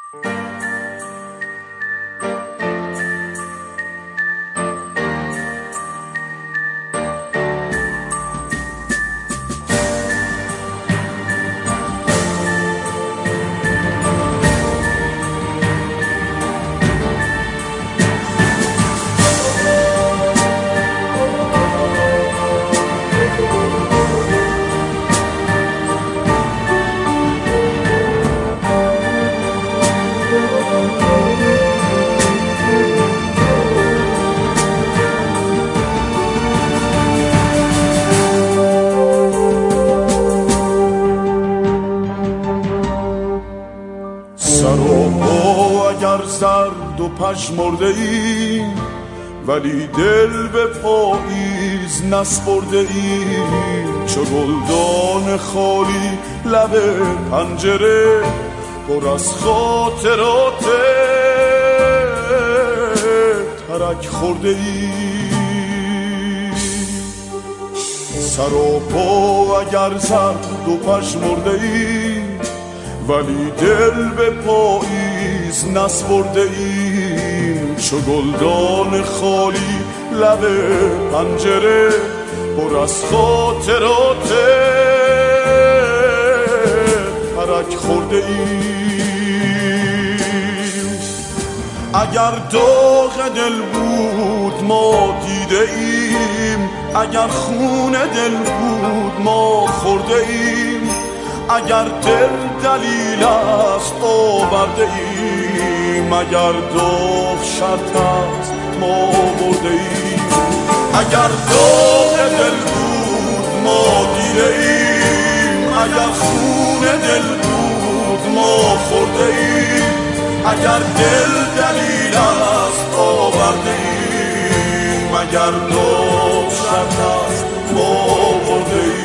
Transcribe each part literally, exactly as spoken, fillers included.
زرد و پژمرده ای ولی دل به پاییز نسپرده ای، چو گلدان خالی لب پنجره پر از خاطرات ترک خورده ای. سر و پا اگر زرد و پژمرده ای ولی دل به پاییز نسپرده ایم، چو گلدان خالی لب پنجره پر از خاطرات ترک خورده ایم. اگر داغ دل بود ما دیده ایم، اگر خون دل بود ما خورده ایم، اگر دل دلیل است آورده ایم، اگر داغ شرط است ما برده ایم. اگر داغ دل بود ما دیده ایم، اگر خون دل بود ما خورده ایم، اگر دل دلیل است آورده ایم، اگر داغ شرط است ما برده ایم.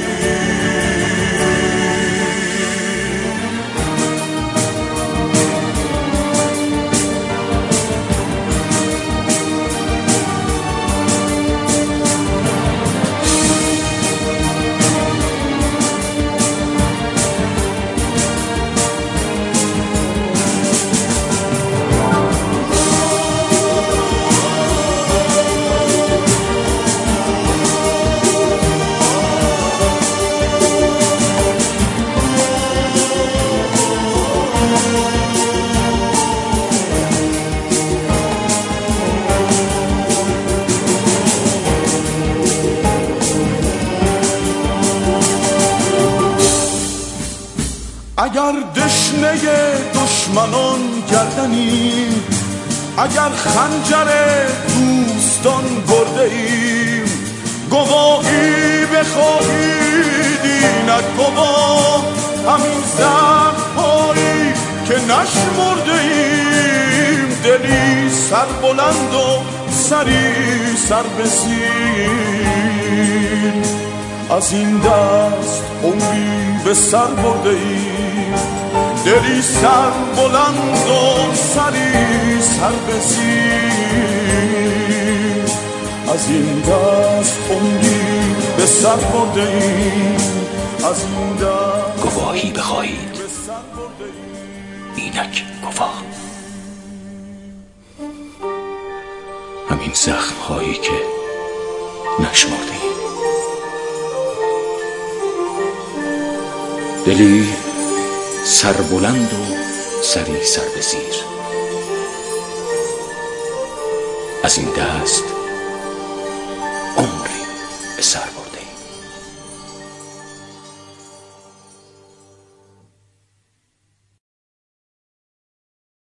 اگر دشنه دشمنان گردنیم، اگر خنجر دوستان برده ایم، گواهی بخواهید اینک گواه همین زخم‌هایی که نشمرده ایم، دلی سر بلند و سری سر به زیر، از این دست عمری به سر برده ایم، دلی سر بلند و سری سر به زیر، از این دست عمری به سر برده ایم، از این دست گواهی بخواهید اینک گواه همین زخم هایی که نشمرده ایم، دلی سر بلند و سری سر به زیر، از این دست عمری به سر